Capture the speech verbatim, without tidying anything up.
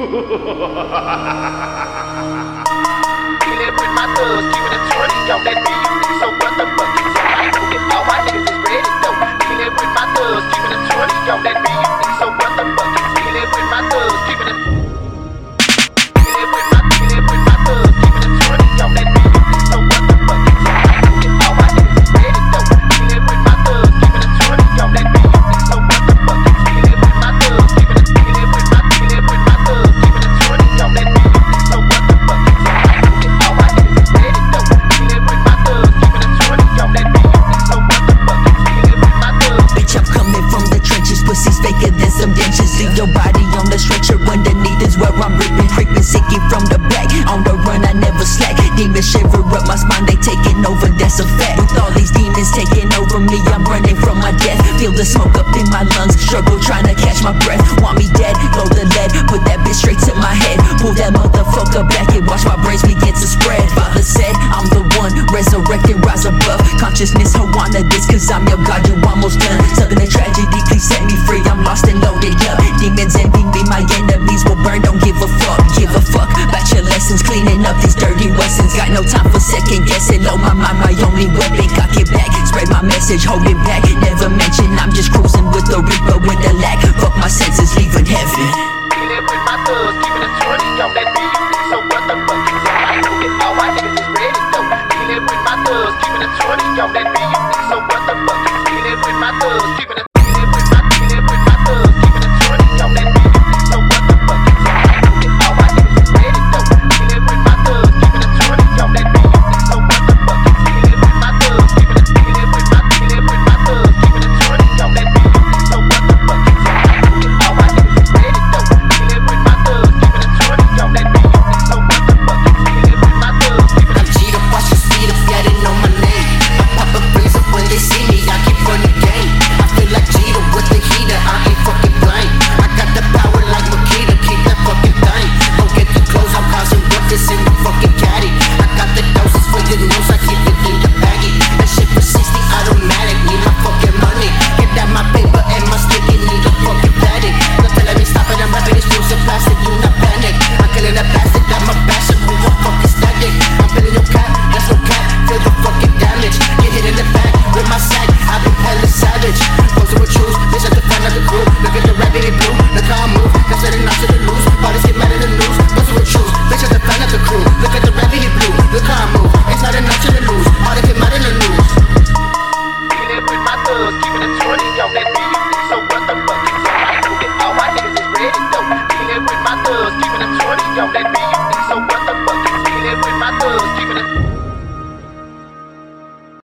with my thugs, keeping it twenty on that beat. So what the fuck is so I know that all my niggas is ready though. Dealing with my thugs, keeping it twenty on that beat. So what the fuck is dealing with my thugs, keeping it. Dealing with my, dealing with my thugs, keeping it twenty on that beat. So what the fuck is so I know that all my niggas is ready though. Dealing with my thugs, keeping it twenty on that beat. So what the fuck is dealing with my thugs, keeping it. Dealing with my, dealing with my thugs, keeping it twenty on that beat. So what the fuck is so I know that all my niggas is ready though. Dealing with my thugs, keeping it twenty on that beat. So what the fuck is dealing with my thugs. Bitch, I'm coming from the trenches, pussy's faker than some dentures. Leave your body on the stretcher, underneath is where I'm ripping, creeping, sicking from the back. On the run, I never slack. Demons shiver up my spine, they taking over, that's a fact. With all these demons taking over me, I'm running from my death. Feel the smoke up in my lungs, struggle trying to catch my breath. Want me dead, load the lead, put that bitch straight to my head. Pull that motherfucker back and watch my brains begin to spread. Father said, I'm the one, resurrected, rise above consciousness, I wanna this, cause I'm your God, you almost done. Something a tragedy, please set me free, I'm lost and loaded up. Demons envy me, my enemies will burn, don't give a fuck. Give a fuck about your lessons, cleaning up these dirty lessons. Got no time for second guessing, oh my mind, my only weapon. Cock it back, spread my message, hold it back. Never mention, I'm just cruising with the reaper with the lack. Fuck my senses, leaving heaven. Dealing with my thugs, keeping it twenty on that beat. So what the fuck is so I know that all my niggas is ready though. Dealing with my thugs, keeping it twenty on that beat. So what the fuck is dealing with my thugs, keeping it. Dealing with my, dealing with my thugs, keeping it twenty on that beat. So what the fuck is so I know that all my niggas is ready though. Dealing with my thugs, keeping it twenty on that beat. So what the fuck is dealing with my thugs, keeping it. Dealing with my, dealing with my thugs, keeping it twenty on that beat. So what the fuck is so I know that all my niggas is ready though. Dealing with my thugs, keeping it twenty on that beat. So what the fuck is dealing with my thugs, keeping it. I'm Cheetah, watch your speed if y'all didn't know my name. I pop a breeze up when they see me, I keep running game. I feel like Cheetah with the heater, I ain't fucking blind. I got the power like Makita, keep that fucking thing. Don't get too close, I'm causing ruckus in the fucking caddy. I got the doses for your nose, I keep it in the baggie. That shit for sixty automatic, need my fucking money. Get out my paper and my sticky, need a fucking paddock. Don't tell me stop it, I'm rapping this juice and plastic, do not panic. I'm killing that plastic, that my passion, move a fucking static. I'm feeling your cap, that's no cap, feel the fucking damage. Get hit in the back with my sack, I've been hella savage. Posting with truth, bitch at the front of the crew. Look at the rabbit in blue, look how I move. That's setting out to the loose, bodies get mad in the news. Posting with truth, bitch at the front of the crew. Look at the rabbit in blue, look how I move. It's not enough to the lose, all they get mad in the news. Dealing with my thugs, keeping it twenty on that beat.